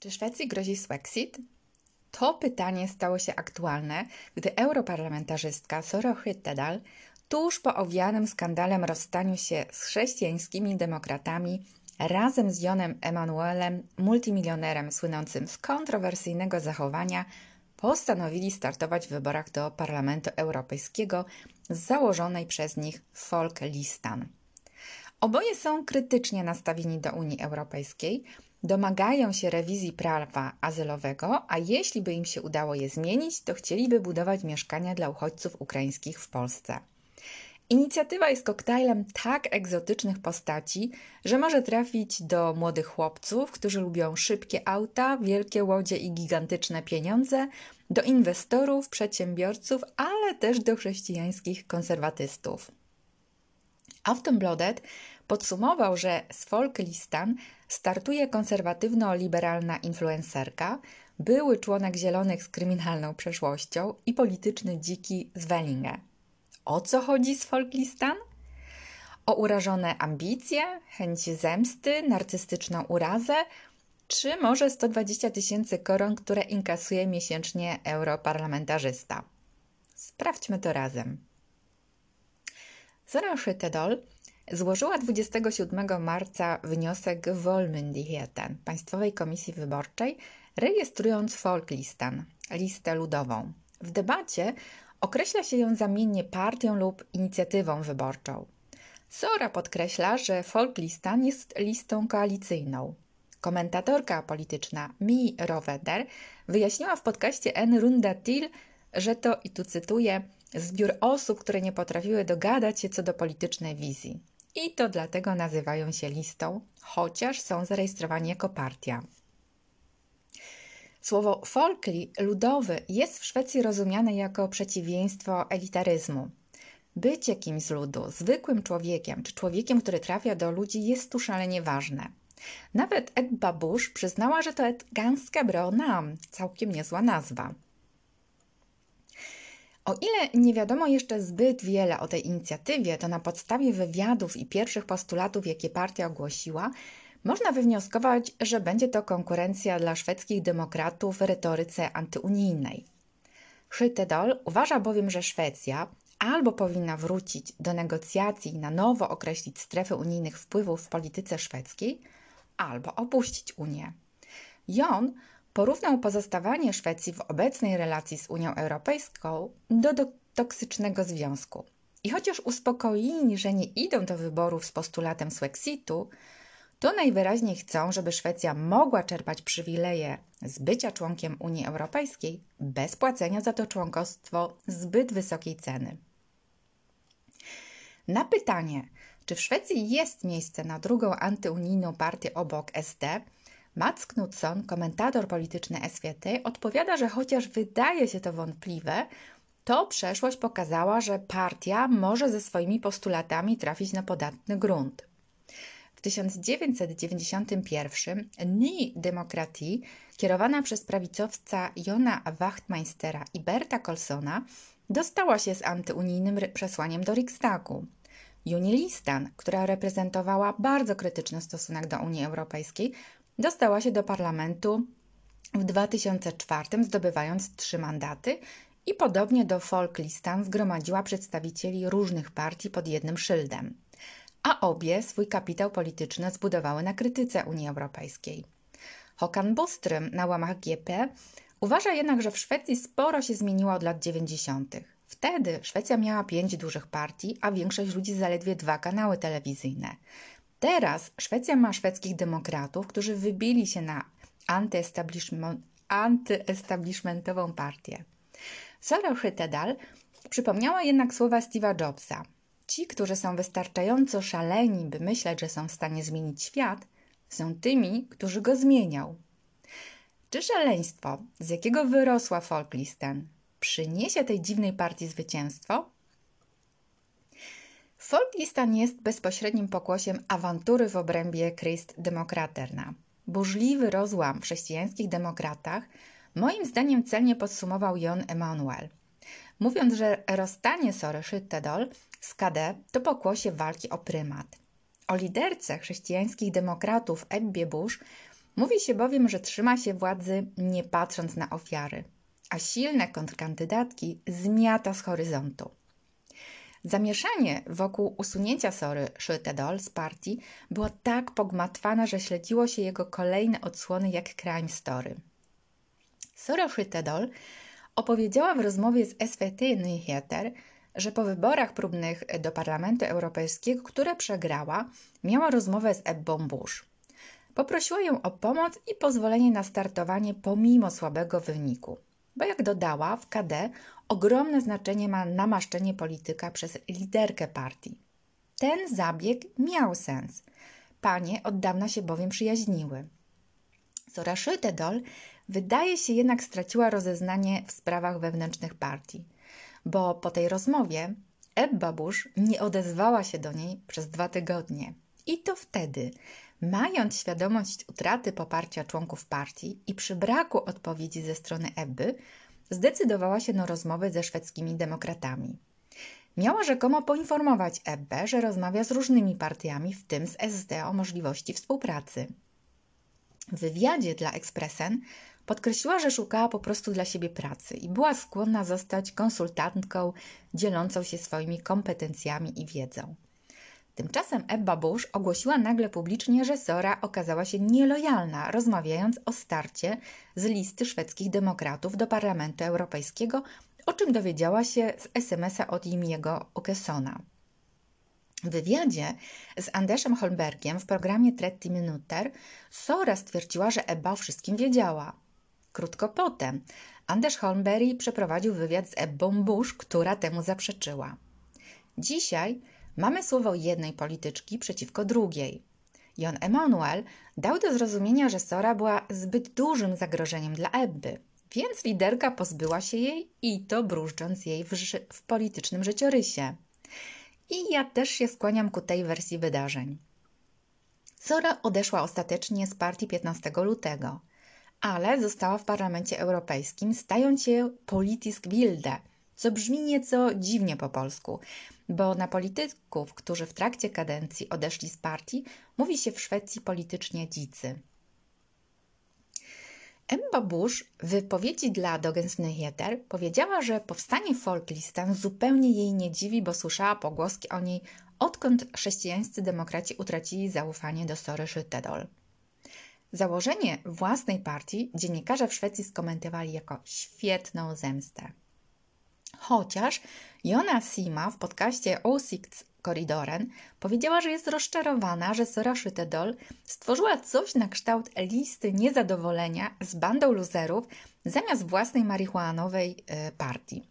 Czy Szwecji grozi Swexit? To pytanie stało się aktualne, gdy europarlamentarzystka Sora Hyttedal tuż po owianym skandalem rozstaniu się z chrześcijańskimi demokratami razem z Jonem Emanuelem, multimilionerem słynącym z kontrowersyjnego zachowania, postanowili startować w wyborach do Parlamentu Europejskiego z założonej przez nich Folklistan. Oboje są krytycznie nastawieni do Unii Europejskiej, domagają się rewizji prawa azylowego, a jeśli by im się udało je zmienić, to chcieliby budować mieszkania dla uchodźców ukraińskich w Polsce. Inicjatywa jest koktajlem tak egzotycznych postaci, że może trafić do młodych chłopców, którzy lubią szybkie auta, wielkie łodzie i gigantyczne pieniądze, do inwestorów, przedsiębiorców, ale też do chrześcijańskich konserwatystów. Aftonbladet podsumował, że z Folklistan startuje konserwatywno-liberalna influencerka, były członek Zielonych z kryminalną przeszłością i polityczny dziki z Vellinge. O co chodzi z Folklistan? O urażone ambicje, chęć zemsty, narcystyczną urazę, czy może 120 000 koron, które inkasuje miesięcznie europarlamentarzysta? Sprawdźmy to razem. Sora Hyttedal złożyła 27 marca wniosek w Valmyndigheten, Państwowej Komisji Wyborczej, rejestrując Folklistan, listę ludową. W debacie określa się ją zamiennie partią lub inicjatywą wyborczą. Sora podkreśla, że Folklistan jest listą koalicyjną. Komentatorka polityczna Mi Roveder wyjaśniła w podcaście En Runda Till, że to, i tu cytuję, zbiór osób, które nie potrafiły dogadać się co do politycznej wizji. I to dlatego nazywają się listą, chociaż są zarejestrowani jako partia. Słowo folkli, ludowy, jest w Szwecji rozumiane jako przeciwieństwo elitaryzmu. Bycie kimś z ludu, zwykłym człowiekiem, czy człowiekiem, który trafia do ludzi, jest tu szalenie ważne. Nawet Ebba Busch przyznała, że to ett ganska bra namn, całkiem niezła nazwa. O ile nie wiadomo jeszcze zbyt wiele o tej inicjatywie, to na podstawie wywiadów i pierwszych postulatów, jakie partia ogłosiła, można wywnioskować, że będzie to konkurencja dla szwedzkich demokratów w retoryce antyunijnej. Hyttedal uważa bowiem, że Szwecja albo powinna wrócić do negocjacji i na nowo określić strefy unijnych wpływów w polityce szwedzkiej, albo opuścić Unię. Jon porównał pozostawanie Szwecji w obecnej relacji z Unią Europejską do toksycznego związku. I chociaż uspokoili, że nie idą do wyborów z postulatem Swexitu, to najwyraźniej chcą, żeby Szwecja mogła czerpać przywileje z bycia członkiem Unii Europejskiej bez płacenia za to członkostwo zbyt wysokiej ceny. Na pytanie, czy w Szwecji jest miejsce na drugą antyunijną partię obok SD, Mats Knutsson, komentator polityczny SVT, odpowiada, że chociaż wydaje się to wątpliwe, to przeszłość pokazała, że partia może ze swoimi postulatami trafić na podatny grunt. W 1991 Ny Demokrati, kierowana przez prawicowca Jona Wachtmeistera i Berta Colsona, dostała się z antyunijnym przesłaniem do Riksdagu. Junilistan, która reprezentowała bardzo krytyczny stosunek do Unii Europejskiej, dostała się do parlamentu w 2004, zdobywając 3 mandaty i podobnie do Folklistan zgromadziła przedstawicieli różnych partii pod jednym szyldem. A obie swój kapitał polityczny zbudowały na krytyce Unii Europejskiej. Håkan Boström na łamach GP uważa jednak, że w Szwecji sporo się zmieniło od lat 90. Wtedy Szwecja miała 5 dużych partii, a większość ludzi zaledwie 2 kanały telewizyjne. Teraz Szwecja ma szwedzkich demokratów, którzy wybili się na antyestablishmentową partię. Sora Hyttedal przypomniała jednak słowa Steve'a Jobsa. Ci, którzy są wystarczająco szaleni, by myśleć, że są w stanie zmienić świat, są tymi, którzy go zmienią. Czy szaleństwo, z jakiego wyrosła Folklistan, przyniesie tej dziwnej partii zwycięstwo? Folklistan jest bezpośrednim pokłosiem awantury w obrębie Christdemokraterna. Burzliwy rozłam w chrześcijańskich demokratach moim zdaniem celnie podsumował Jon Emanuel, mówiąc, że rozstanie Sory Hyttedal z KD to pokłosie walki o prymat. O liderce chrześcijańskich demokratów Ebbie Busch Mówi się bowiem, że trzyma się władzy nie patrząc na ofiary, a silne kontrkandydatki zmiata z horyzontu. Zamieszanie wokół usunięcia Sory Shyttedal z partii było tak pogmatwane, że śledziło się jego kolejne odsłony jak Crime Story. Sora Shyttedal opowiedziała w rozmowie z SVT Nyheter, że po wyborach próbnych do Parlamentu Europejskiego, które przegrała, miała rozmowę z Ebbą Bush. Poprosiła ją o pomoc i pozwolenie na startowanie pomimo słabego wyniku, bo jak dodała, w KD ogromne znaczenie ma namaszczenie polityka przez liderkę partii. Ten zabieg miał sens. Panie od dawna się bowiem przyjaźniły. Sora Shyttedal wydaje się jednak straciła rozeznanie w sprawach wewnętrznych partii, bo po tej rozmowie Ebba Bush nie odezwała się do niej przez 2 tygodnie. I to wtedy, mając świadomość utraty poparcia członków partii i przy braku odpowiedzi ze strony Ebby, zdecydowała się na rozmowę ze szwedzkimi demokratami. Miała rzekomo poinformować Ebbę, że rozmawia z różnymi partiami, w tym z SD, o możliwości współpracy. W wywiadzie dla Expressen podkreśliła, że szukała po prostu dla siebie pracy i była skłonna zostać konsultantką dzielącą się swoimi kompetencjami i wiedzą. Tymczasem Ebba Bush ogłosiła nagle publicznie, że Sora okazała się nielojalna, rozmawiając o starcie z listy szwedzkich demokratów do Parlamentu Europejskiego, o czym dowiedziała się z SMS-a od Jimiego Åkessona. W wywiadzie z Andersem Holmbergiem w programie 30 Minuter Sora stwierdziła, że Ebba o wszystkim wiedziała. Krótko potem Anders Holmberg przeprowadził wywiad z Ebbą Bush, która temu zaprzeczyła. Dzisiaj mamy słowo jednej polityczki przeciwko drugiej. Jon Emanuel dał do zrozumienia, że Sora była zbyt dużym zagrożeniem dla Ebby, więc liderka pozbyła się jej i to bróżdżąc jej w politycznym życiorysie. I ja też się skłaniam ku tej wersji wydarzeń. Sora odeszła ostatecznie z partii 15 lutego, ale została w Parlamencie Europejskim, stając się politisk wilde, co brzmi nieco dziwnie po polsku, bo na polityków, którzy w trakcie kadencji odeszli z partii, mówi się w Szwecji politycznie dzicy. Ebba Bush w wypowiedzi dla Dagens Nyheter powiedziała, że powstanie Folklistan zupełnie jej nie dziwi, bo słyszała pogłoski o niej, odkąd chrześcijańscy demokraci utracili zaufanie do Sory Shyttedal. Założenie własnej partii dziennikarze w Szwecji skomentowali jako świetną zemstę. Chociaż Jonna Sima w podcaście Åsiktskorridoren powiedziała, że jest rozczarowana, że Sora Shyttedal stworzyła coś na kształt listy niezadowolenia z bandą luzerów zamiast własnej marihuanowej partii.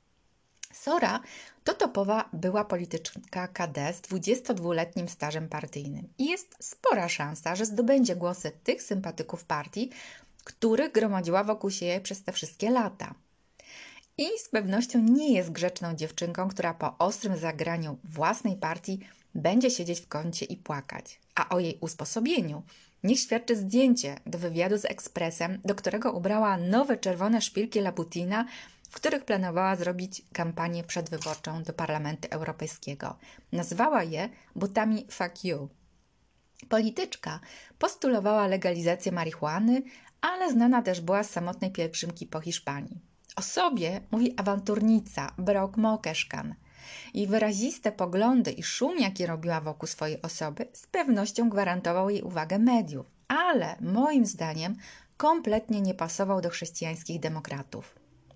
Sora to topowa była polityczka KD z 22-letnim stażem partyjnym i jest spora szansa, że zdobędzie głosy tych sympatyków partii, których gromadziła wokół siebie przez te wszystkie lata. I z pewnością nie jest grzeczną dziewczynką, która po ostrym zagraniu własnej partii będzie siedzieć w kącie i płakać. A o jej usposobieniu niech świadczy zdjęcie do wywiadu z Expressem, do którego ubrała nowe czerwone szpilki Labutina, w których planowała zrobić kampanię przedwyborczą do Parlamentu Europejskiego. Nazwała je butami Fuck You. Polityczka postulowała legalizację marihuany, ale znana też była z samotnej pielgrzymki po Hiszpanii. O sobie mówi awanturnica Brok Mokeszkan. Jej wyraziste poglądy i szum, jaki robiła wokół swojej osoby, z pewnością gwarantował jej uwagę mediów, ale moim zdaniem kompletnie nie pasował do chrześcijańskich demokratów.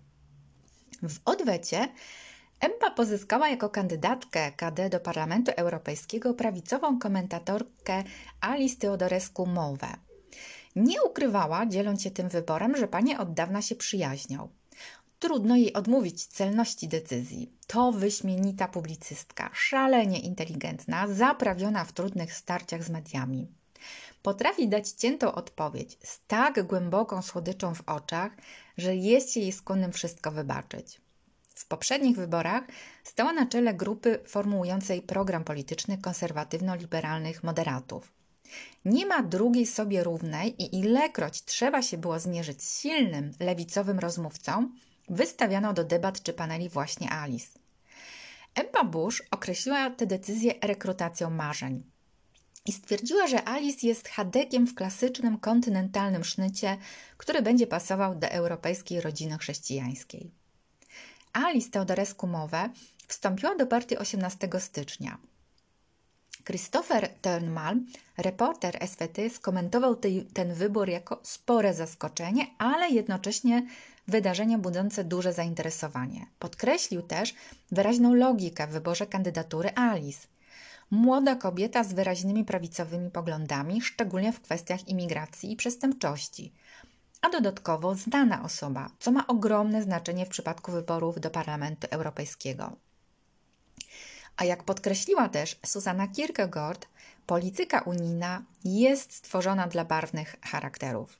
W odwecie Ebba pozyskała jako kandydatkę KD do Parlamentu Europejskiego prawicową komentatorkę Alice Teodorescu-Mowę. Nie ukrywała, dzieląc się tym wyborem, że panie od dawna się przyjaźnią. Trudno jej odmówić celności decyzji. To wyśmienita publicystka, szalenie inteligentna, zaprawiona w trudnych starciach z mediami. Potrafi dać ciętą odpowiedź z tak głęboką słodyczą w oczach, że jest się jej skłonnym wszystko wybaczyć. W poprzednich wyborach stała na czele grupy formułującej program polityczny konserwatywno-liberalnych moderatów. Nie ma drugiej sobie równej i ilekroć trzeba się było zmierzyć z silnym, lewicowym rozmówcą, wystawiano do debat czy paneli właśnie Alice. Ebba Bush określiła tę decyzję rekrutacją marzeń. i stwierdziła, że Alice jest chadekiem w klasycznym, kontynentalnym sznycie, który będzie pasował do europejskiej rodziny chrześcijańskiej. Alice Teodorescu-Mowe wstąpiła do partii 18 stycznia. Christopher Turnmalm, reporter SVT, skomentował ten wybór jako spore zaskoczenie, ale jednocześnie wydarzenie budzące duże zainteresowanie. Podkreślił też wyraźną logikę w wyborze kandydatury Alice. Młoda kobieta z wyraźnymi prawicowymi poglądami, szczególnie w kwestiach imigracji i przestępczości, a dodatkowo znana osoba, co ma ogromne znaczenie w przypadku wyborów do Parlamentu Europejskiego. A jak podkreśliła też Susanna Kierkegaard, polityka unijna jest stworzona dla barwnych charakterów.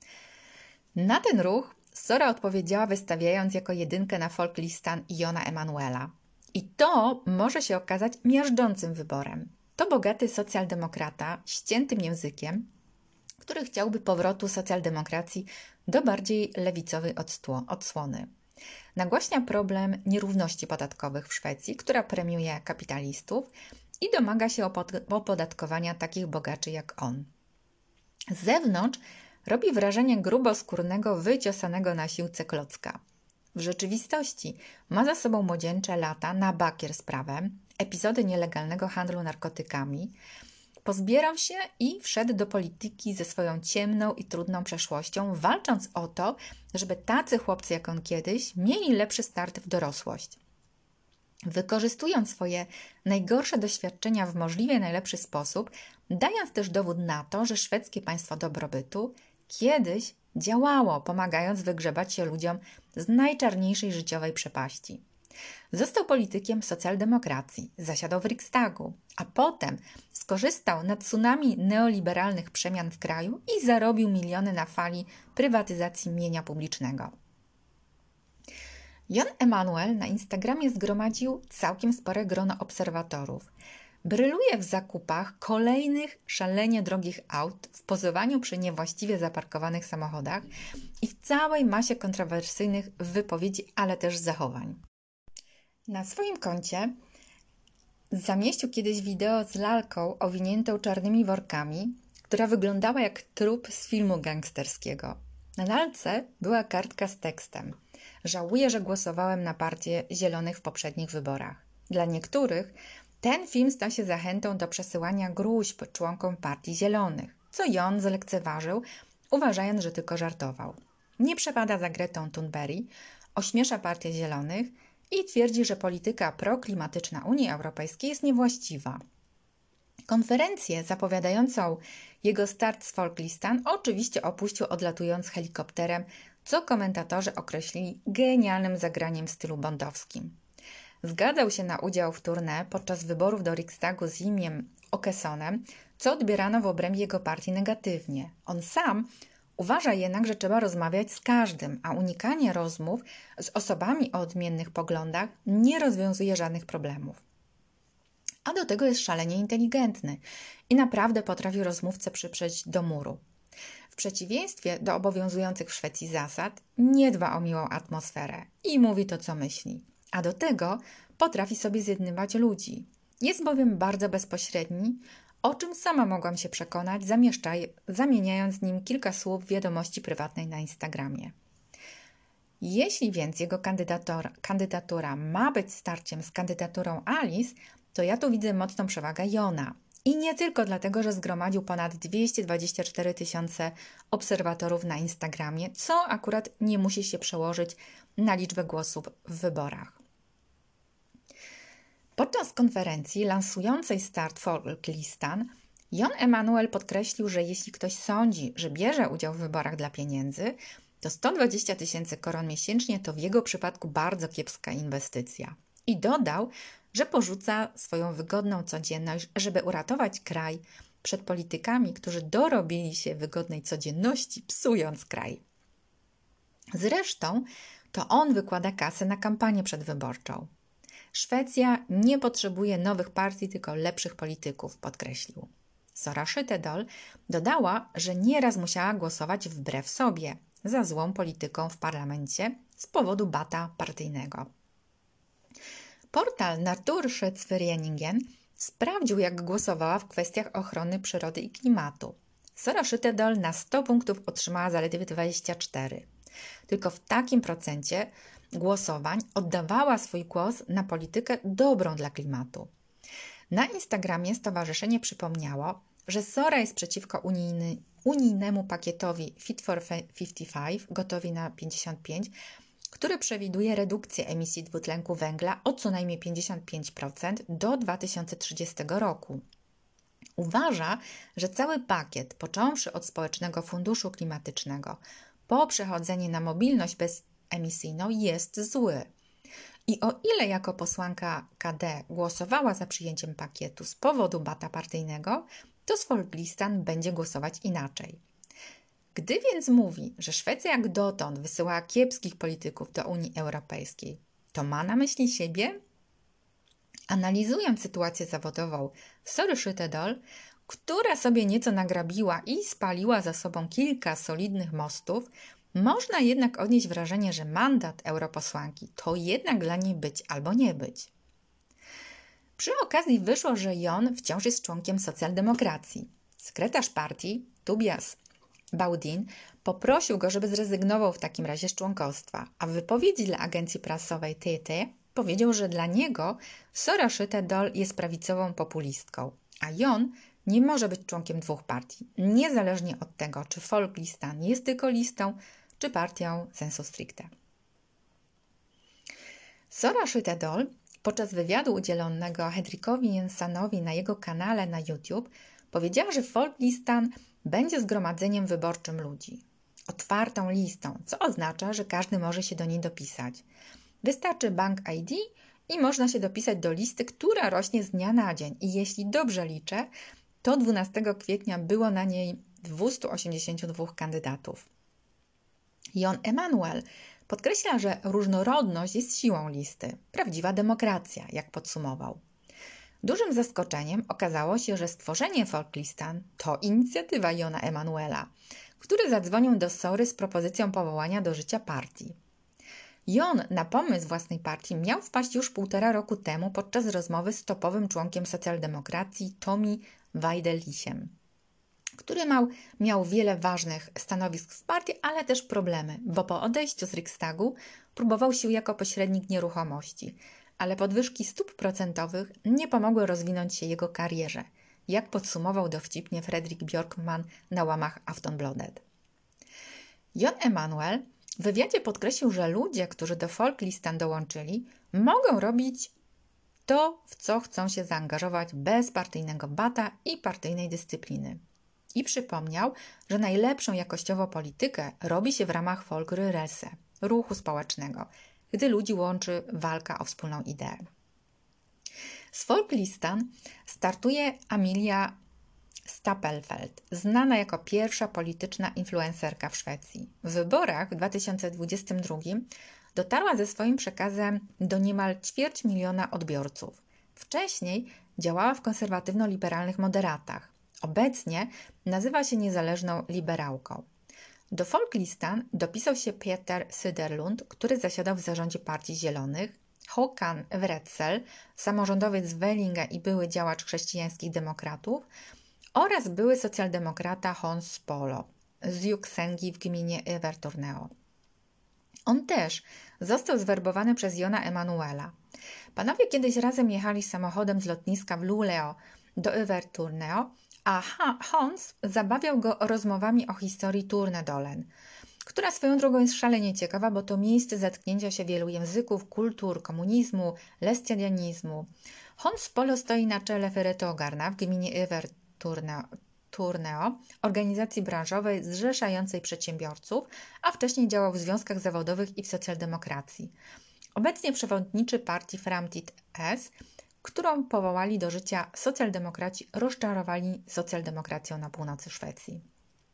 Na ten ruch Sora odpowiedziała, wystawiając jako jedynkę na folklistan Jona Emanuela. I to może się okazać miażdżącym wyborem. To bogaty socjaldemokrata, ściętym językiem, który chciałby powrotu socjaldemokracji do bardziej lewicowej odsłony. Nagłaśnia problem nierówności podatkowych w Szwecji, która premiuje kapitalistów i domaga się opodatkowania takich bogaczy jak on. Z zewnątrz robi wrażenie gruboskórnego, wyciosanego na siłce klocka. W rzeczywistości ma za sobą młodzieńcze lata na bakier z prawem, epizody nielegalnego handlu narkotykami. Pozbierał się i wszedł do polityki ze swoją ciemną i trudną przeszłością, walcząc o to, żeby tacy chłopcy jak on kiedyś mieli lepszy start w dorosłość. Wykorzystując swoje najgorsze doświadczenia w możliwie najlepszy sposób, dając też dowód na to, że szwedzkie państwo dobrobytu kiedyś działało, pomagając wygrzebać się ludziom z najczarniejszej życiowej przepaści. Został politykiem socjaldemokracji, zasiadał w Riksdagu, a potem skorzystał na tsunami neoliberalnych przemian w kraju i zarobił miliony na fali prywatyzacji mienia publicznego. Jon Emanuel na Instagramie zgromadził całkiem spore grono obserwatorów. Bryluje w zakupach kolejnych szalenie drogich aut, w pozowaniu przy niewłaściwie zaparkowanych samochodach i w całej masie kontrowersyjnych wypowiedzi, ale też zachowań. Na swoim koncie zamieścił kiedyś wideo z lalką owiniętą czarnymi workami, która wyglądała jak trup z filmu gangsterskiego. Na lalce była kartka z tekstem: żałuję, że głosowałem na partię Zielonych w poprzednich wyborach. Dla niektórych ten film stał się zachętą do przesyłania gróźb członkom partii Zielonych, co Jon zlekceważył, uważając, że tylko żartował. Nie przepada za Gretą Thunberg, ośmiesza partię Zielonych i twierdzi, że polityka proklimatyczna Unii Europejskiej jest niewłaściwa. Konferencję zapowiadającą jego start z Folklistan oczywiście opuścił, odlatując helikopterem, co komentatorzy określili genialnym zagraniem w stylu bondowskim. Zgadzał się na udział w tournée podczas wyborów do Riksdagu z Jimiem Åkessonem, co odbierano w obrębie jego partii negatywnie. On sam uważa jednak, że trzeba rozmawiać z każdym, a unikanie rozmów z osobami o odmiennych poglądach nie rozwiązuje żadnych problemów. A do tego jest szalenie inteligentny i naprawdę potrafi rozmówcę przyprzeć do muru. W przeciwieństwie do obowiązujących w Szwecji zasad, nie dba o miłą atmosferę i mówi to, co myśli. A do tego potrafi sobie zjednywać ludzi. Jest bowiem bardzo bezpośredni, o czym sama mogłam się przekonać, zamieniając z nim kilka słów w wiadomości prywatnej na Instagramie. Jeśli więc jego kandydatura ma być starciem z kandydaturą Alice, to ja tu widzę mocną przewagę Jona. I nie tylko dlatego, że zgromadził ponad 224 000 obserwatorów na Instagramie, co akurat nie musi się przełożyć na liczbę głosów w wyborach. Podczas konferencji lansującej start Folklistan, Jon Emanuel podkreślił, że jeśli ktoś sądzi, że bierze udział w wyborach dla pieniędzy, to 120 000 koron miesięcznie to w jego przypadku bardzo kiepska inwestycja. I dodał, że porzuca swoją wygodną codzienność, żeby uratować kraj przed politykami, którzy dorobili się wygodnej codzienności, psując kraj. Zresztą to on wykłada kasę na kampanię przedwyborczą. Szwecja nie potrzebuje nowych partii, tylko lepszych polityków, podkreślił. Sora Skyttedal dodała, że nieraz musiała głosować wbrew sobie za złą polityką w parlamencie z powodu bata partyjnego. Portal Naturschutzvereinigen sprawdził, jak głosowała w kwestiach ochrony przyrody i klimatu. Sora Skyttedal na 100 punktów otrzymała zaledwie 24. Tylko w takim procencie głosowań oddawała swój głos na politykę dobrą dla klimatu. Na Instagramie stowarzyszenie przypomniało, że Sora jest przeciwko unijnemu pakietowi Fit for 55, gotowi na 55, który przewiduje redukcję emisji dwutlenku węgla o co najmniej 55% do 2030 roku. Uważa, że cały pakiet, począwszy od Społecznego Funduszu Klimatycznego, po przechodzenie na mobilność bezemisyjną, jest zły. I o ile jako posłanka KD głosowała za przyjęciem pakietu z powodu bata partyjnego, to z Folklistan będzie głosować inaczej. Gdy więc mówi, że Szwecja jak dotąd wysyła kiepskich polityków do Unii Europejskiej, to ma na myśli siebie? Analizując sytuację zawodową Sory Skyttedal, która sobie nieco nagrabiła i spaliła za sobą kilka solidnych mostów, można jednak odnieść wrażenie, że mandat europosłanki to jednak dla niej być albo nie być. Przy okazji wyszło, że Jon wciąż jest członkiem socjaldemokracji. Sekretarz partii, Tobias Baudin, poprosił go, żeby zrezygnował w takim razie z członkostwa, a w wypowiedzi dla agencji prasowej TT powiedział, że dla niego Sora Skyttedal jest prawicową populistką, a Jon nie może być członkiem dwóch partii, niezależnie od tego, czy Folklistan jest tylko listą, czy partią sensu stricte. Sora Skyttedal podczas wywiadu udzielonego Henrikowi Jensenowi na jego kanale na YouTube powiedziała, że Folklistan będzie zgromadzeniem wyborczym ludzi, otwartą listą, co oznacza, że każdy może się do niej dopisać. Wystarczy Bank ID i można się dopisać do listy, która rośnie z dnia na dzień. I jeśli dobrze liczę, to 12 kwietnia było na niej 282 kandydatów. Jon Emanuel podkreśla, że różnorodność jest siłą listy, prawdziwa demokracja, jak podsumował. Dużym zaskoczeniem okazało się, że stworzenie Folklistan to inicjatywa Jona Emanuela, który zadzwonił do Sory z propozycją powołania do życia partii. Jon na pomysł własnej partii miał wpaść już 1,5 roku temu podczas rozmowy z topowym członkiem socjaldemokracji Tommy Waideliciem, który miał wiele ważnych stanowisk w partii, ale też problemy, bo po odejściu z Riksdagu próbował się jako pośrednik nieruchomości, ale podwyżki stóp procentowych nie pomogły rozwinąć się jego karierze, jak podsumował dowcipnie Fredrik Björkman na łamach Aftonbladet. Jon Emanuel w wywiadzie podkreślił, że ludzie, którzy do Folklistan dołączyli, mogą robić to, w co chcą się zaangażować bez partyjnego bata i partyjnej dyscypliny. I przypomniał, że najlepszą jakościowo politykę robi się w ramach Folkrörelse, ruchu społecznego, gdy ludzi łączy walka o wspólną ideę. Z Folklistan startuje Amelia Stapelfeld, znana jako pierwsza polityczna influencerka w Szwecji. W wyborach w 2022 dotarła ze swoim przekazem do niemal 250 000 odbiorców. Wcześniej działała w konserwatywno-liberalnych moderatach. Obecnie nazywa się niezależną liberałką. Do Folklistan dopisał się Peter Söderlund, który zasiadał w zarządzie Partii Zielonych, Håkan Wretzel, samorządowiec z Vellinge i były działacz chrześcijańskich demokratów, oraz były socjaldemokrata Hans Polo z Juksęgi w gminie Övertorneå. On też został zwerbowany przez Jona Emanuela. Panowie kiedyś razem jechali samochodem z lotniska w Luleå do Övertorneå, a Hans zabawiał go rozmowami o historii Tornedalen, która swoją drogą jest szalenie ciekawa, bo to miejsce zetknięcia się wielu języków, kultur, komunizmu, lestadianizmu. Hans Polo stoi na czele Företagarna w gminie Övertorneå, organizacji branżowej zrzeszającej przedsiębiorców, a wcześniej działał w związkach zawodowych i w socjaldemokracji. Obecnie przewodniczy partii Framtid S, którą powołali do życia socjaldemokraci rozczarowani socjaldemokracją na północy Szwecji.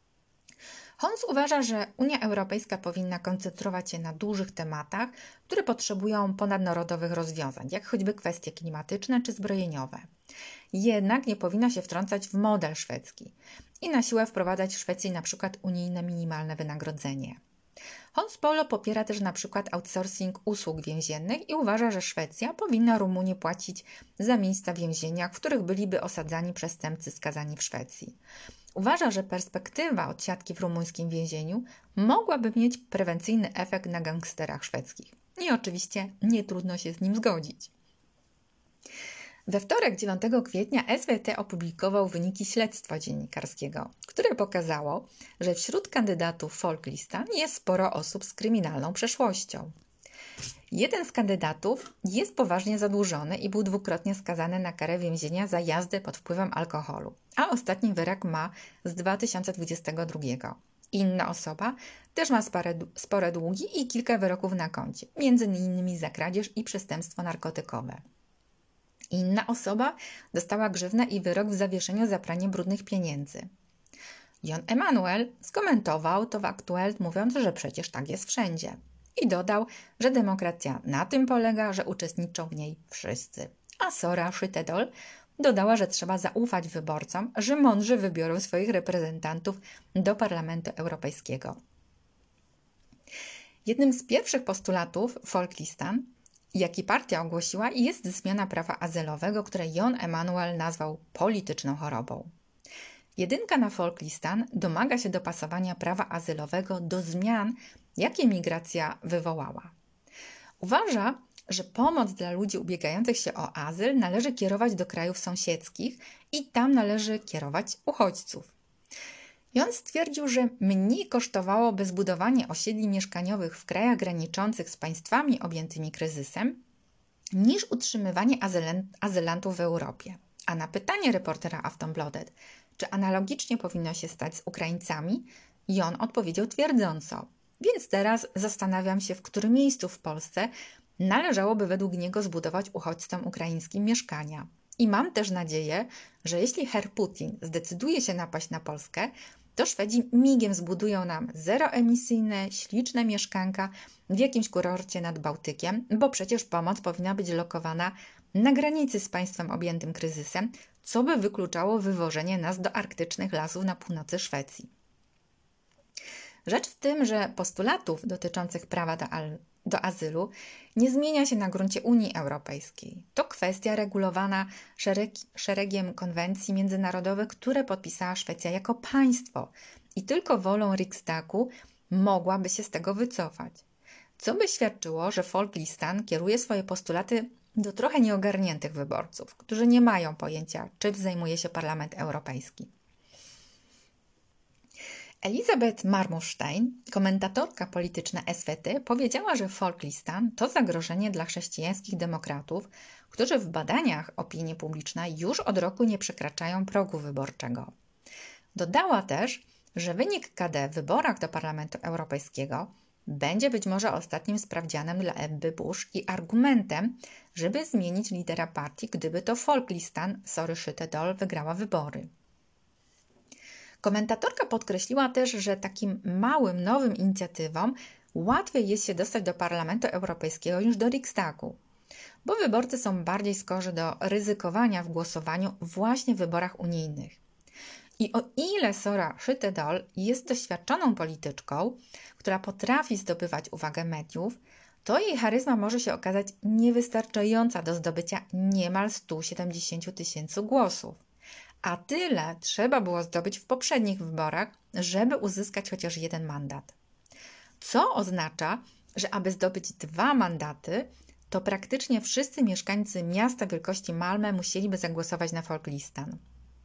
Hans uważa, że Unia Europejska powinna koncentrować się na dużych tematach, które potrzebują ponadnarodowych rozwiązań, jak choćby kwestie klimatyczne czy zbrojeniowe. Jednak nie powinna się wtrącać w model szwedzki i na siłę wprowadzać w Szwecji np. unijne minimalne wynagrodzenie. Hans Polo popiera też na przykład outsourcing usług więziennych i uważa, że Szwecja powinna Rumunii płacić za miejsca w więzieniach, w których byliby osadzani przestępcy skazani w Szwecji. Uważa, że perspektywa odsiadki w rumuńskim więzieniu mogłaby mieć prewencyjny efekt na gangsterach szwedzkich. I oczywiście nie trudno się z nim zgodzić. We wtorek 9 kwietnia SWT opublikował wyniki śledztwa dziennikarskiego, które pokazało, że wśród kandydatów Folklistan jest sporo osób z kryminalną przeszłością. Jeden z kandydatów jest poważnie zadłużony i był dwukrotnie skazany na karę więzienia za jazdę pod wpływem alkoholu, a ostatni wyrok ma z 2022. Inna osoba też ma spore długi i kilka wyroków na koncie, m.in. za kradzież i przestępstwo narkotykowe. Inna osoba dostała grzywnę i wyrok w zawieszeniu za pranie brudnych pieniędzy. Jon Emanuel skomentował to w Aktuelt, mówiąc, że przecież tak jest wszędzie. I dodał, że demokracja na tym polega, że uczestniczą w niej wszyscy. A Zora Skyttedal dodała, że trzeba zaufać wyborcom, że mądrze wybiorą swoich reprezentantów do Parlamentu Europejskiego. Jednym z pierwszych postulatów Folklistan, jaki partia ogłosiła, jest zmiana prawa azylowego, które Jon Emanuel nazwał polityczną chorobą. Jedynka na Folklistan domaga się dopasowania prawa azylowego do zmian, jakie migracja wywołała. Uważa, że pomoc dla ludzi ubiegających się o azyl należy kierować do krajów sąsiedzkich i tam należy kierować uchodźców. Jon stwierdził, że mniej kosztowałoby zbudowanie osiedli mieszkaniowych w krajach graniczących z państwami objętymi kryzysem, niż utrzymywanie azylantów w Europie. A na pytanie reportera Aftonbladet, czy analogicznie powinno się stać z Ukraińcami, Jon odpowiedział twierdząco. Więc teraz zastanawiam się, w którym miejscu w Polsce należałoby według niego zbudować uchodźcom ukraińskim mieszkania. I mam też nadzieję, że jeśli Herr Putin zdecyduje się napaść na Polskę, to Szwedzi migiem zbudują nam zeroemisyjne, śliczne mieszkanka w jakimś kurorcie nad Bałtykiem, bo przecież pomoc powinna być lokowana na granicy z państwem objętym kryzysem, co by wykluczało wywożenie nas do arktycznych lasów na północy Szwecji. Rzecz w tym, że postulatów dotyczących prawa do azylu nie zmienia się na gruncie Unii Europejskiej. To kwestia regulowana szeregiem konwencji międzynarodowych, które podpisała Szwecja jako państwo i tylko wolą Riksdagu mogłaby się z tego wycofać. Co by świadczyło, że Folklistan kieruje swoje postulaty do trochę nieogarniętych wyborców, którzy nie mają pojęcia, czym zajmuje się Parlament Europejski. Elisabeth Marmorstein, komentatorka polityczna SWT, powiedziała, że Folklistan to zagrożenie dla chrześcijańskich demokratów, którzy w badaniach opinii publicznej już od roku nie przekraczają progu wyborczego. Dodała też, że wynik KD w wyborach do Parlamentu Europejskiego będzie być może ostatnim sprawdzianem dla Ebby Busch i argumentem, żeby zmienić lidera partii, gdyby to Folklistan Zory Skyttedal wygrała wybory. Komentatorka podkreśliła też, że takim małym, nowym inicjatywom łatwiej jest się dostać do Parlamentu Europejskiego niż do Riksdagu, bo wyborcy są bardziej skorzy do ryzykowania w głosowaniu właśnie w wyborach unijnych. I o ile Zora Skyttedal jest doświadczoną polityczką, która potrafi zdobywać uwagę mediów, to jej charyzma może się okazać niewystarczająca do zdobycia niemal 170 000 głosów. A tyle trzeba było zdobyć w poprzednich wyborach, żeby uzyskać chociaż jeden mandat. Co oznacza, że aby zdobyć 2 mandaty, to praktycznie wszyscy mieszkańcy miasta wielkości Malmö musieliby zagłosować na Folklistan.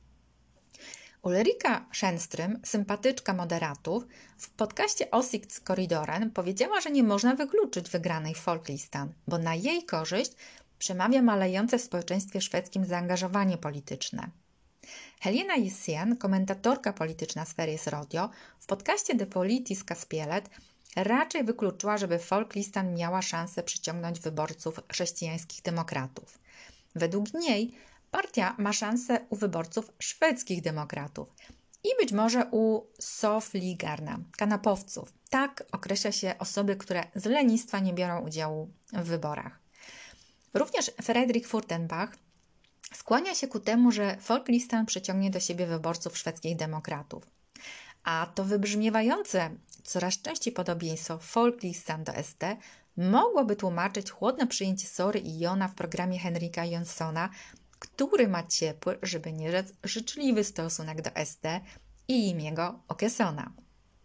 Ulrika Schenström, sympatyczka moderatów, w podcaście Åsiktskorridoren powiedziała, że nie można wykluczyć wygranej Folklistan, bo na jej korzyść przemawia malejące w społeczeństwie szwedzkim zaangażowanie polityczne. Helena Jessien, komentatorka polityczna Sveriges Radio, w podcaście The Politiska Spelet raczej wykluczyła, żeby Folklistan miała szansę przyciągnąć wyborców chrześcijańskich demokratów. Według niej partia ma szansę u wyborców szwedzkich demokratów i być może u sofligarna, kanapowców. Tak określa się osoby, które z lenistwa nie biorą udziału w wyborach. Również Fredrik Furtenbach skłania się ku temu, że Folklistan przyciągnie do siebie wyborców szwedzkich demokratów. A to wybrzmiewające coraz częściej podobieństwo Folklistan do SD mogłoby tłumaczyć chłodne przyjęcie Sory i Jona w programie Henryka Johnsona, który ma ciepły, żeby nie rzec życzliwy stosunek do SD i imiego Åkessona.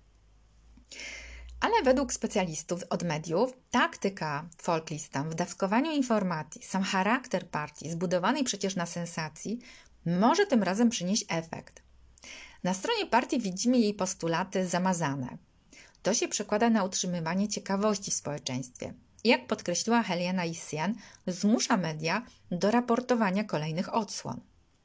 Ale według specjalistów od mediów taktyka Folklistan w dawkowaniu informacji, sam charakter partii zbudowanej przecież na sensacji może tym razem przynieść efekt. Na stronie partii widzimy jej postulaty zamazane. To się przekłada na utrzymywanie ciekawości w społeczeństwie. Jak podkreśliła Helena Issian, zmusza media do raportowania kolejnych odsłon.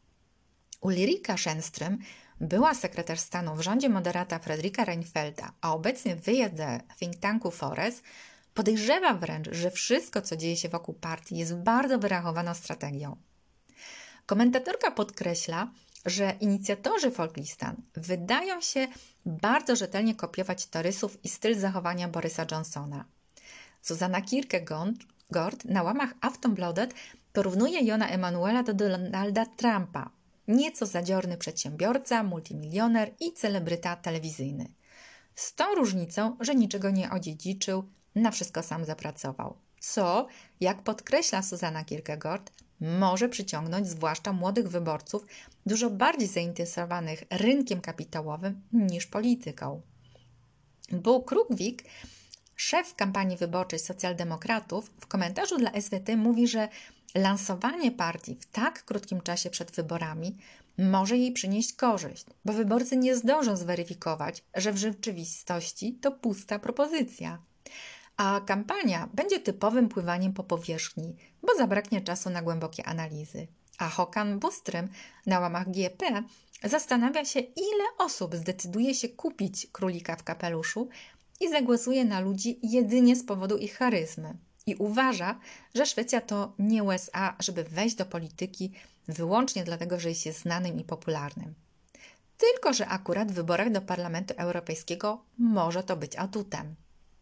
Ulrika Schenström, była sekretarz stanu w rządzie moderata Fredrika Reinfeldta, a obecnie wyjazd think tanku Fores, podejrzewa wręcz, że wszystko, co dzieje się wokół partii, jest bardzo wyrachowaną strategią. Komentatorka podkreśla, że inicjatorzy Folklistan wydają się bardzo rzetelnie kopiować torysów i styl zachowania Borysa Johnsona. Susanna Kierkegaard na łamach Aftonbladet porównuje Jona Emanuela do Donalda Trumpa, nieco zadziorny przedsiębiorca, multimilioner i celebryta telewizyjny. Z tą różnicą, że niczego nie odziedziczył, na wszystko sam zapracował. Co, jak podkreśla Susanna Kierkegaard, może przyciągnąć zwłaszcza młodych wyborców dużo bardziej zainteresowanych rynkiem kapitałowym niż polityką. Bo Krugvik, szef kampanii wyborczej socjaldemokratów, w komentarzu dla SWT mówi, że lansowanie partii w tak krótkim czasie przed wyborami może jej przynieść korzyść, bo wyborcy nie zdążą zweryfikować, że w rzeczywistości to pusta propozycja. A kampania będzie typowym pływaniem po powierzchni, bo zabraknie czasu na głębokie analizy. A Håkan Boström na łamach GP zastanawia się, ile osób zdecyduje się kupić królika w kapeluszu i zagłosuje na ludzi jedynie z powodu ich charyzmy. I uważa, że Szwecja to nie USA, żeby wejść do polityki wyłącznie dlatego, że jest znanym i popularnym. Tylko że akurat w wyborach do Parlamentu Europejskiego może to być atutem.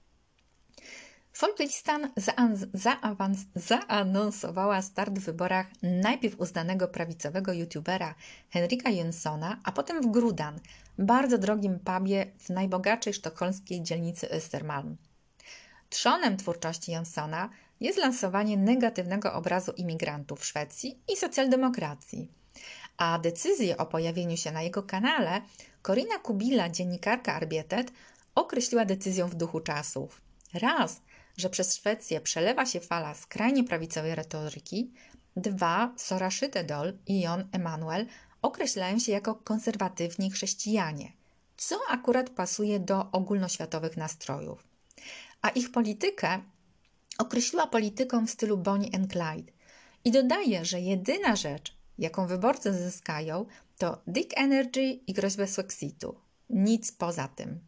Folklistan zaanonsowała start w wyborach najpierw uznanego prawicowego youtubera Henryka Johnsona, a potem w Grudan, bardzo drogim pubie w najbogatszej sztokholmskiej dzielnicy Östermalm. Trzonem twórczości Johnsona jest lansowanie negatywnego obrazu imigrantów w Szwecji i socjaldemokracji. A decyzję o pojawieniu się na jego kanale Corina Kubila, dziennikarka Arbetet, określiła decyzją w duchu czasów. Raz, że przez Szwecję przelewa się fala skrajnie prawicowej retoryki. Dwa, Sora Skyttedal i Jon Emanuel określają się jako konserwatywni chrześcijanie, co akurat pasuje do ogólnoświatowych nastrojów. A ich politykę określiła polityką w stylu Bonnie and Clyde i dodaje, że jedyna rzecz, jaką wyborcy zyskają, to dick energy i groźbę Swexitu. Nic poza tym.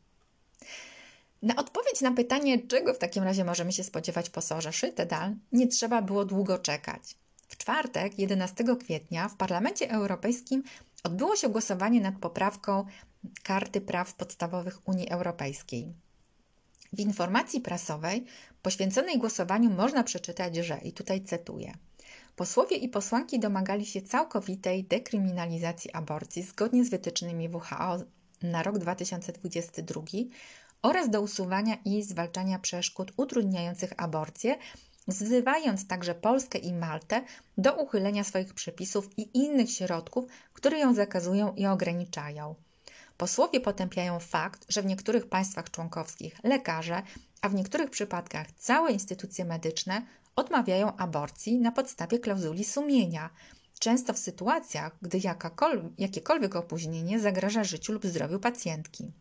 Na odpowiedź na pytanie, czego w takim razie możemy się spodziewać po Sorze Skyttedal, nie trzeba było długo czekać. W czwartek, 11 kwietnia, w Parlamencie Europejskim odbyło się głosowanie nad poprawką Karty Praw Podstawowych Unii Europejskiej. W informacji prasowej poświęconej głosowaniu można przeczytać, że, i tutaj cytuję, posłowie i posłanki domagali się całkowitej dekryminalizacji aborcji zgodnie z wytycznymi WHO na rok 2022 oraz do usuwania i zwalczania przeszkód utrudniających aborcję, wzywając także Polskę i Maltę do uchylenia swoich przepisów i innych środków, które ją zakazują i ograniczają. Posłowie potępiają fakt, że w niektórych państwach członkowskich lekarze, a w niektórych przypadkach całe instytucje medyczne odmawiają aborcji na podstawie klauzuli sumienia, często w sytuacjach, gdy jakiekolwiek opóźnienie zagraża życiu lub zdrowiu pacjentki.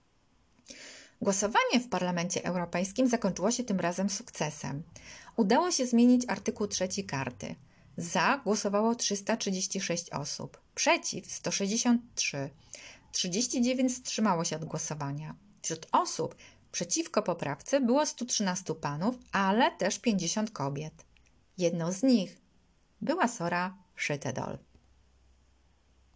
Głosowanie w Parlamencie Europejskim zakończyło się tym razem sukcesem. Udało się zmienić artykuł 3 karty. Za głosowało 336 osób, przeciw 163, 39 wstrzymało się od głosowania. Wśród osób przeciwko poprawce było 113 panów, ale też 50 kobiet. Jedną z nich była Sora Skyttedal.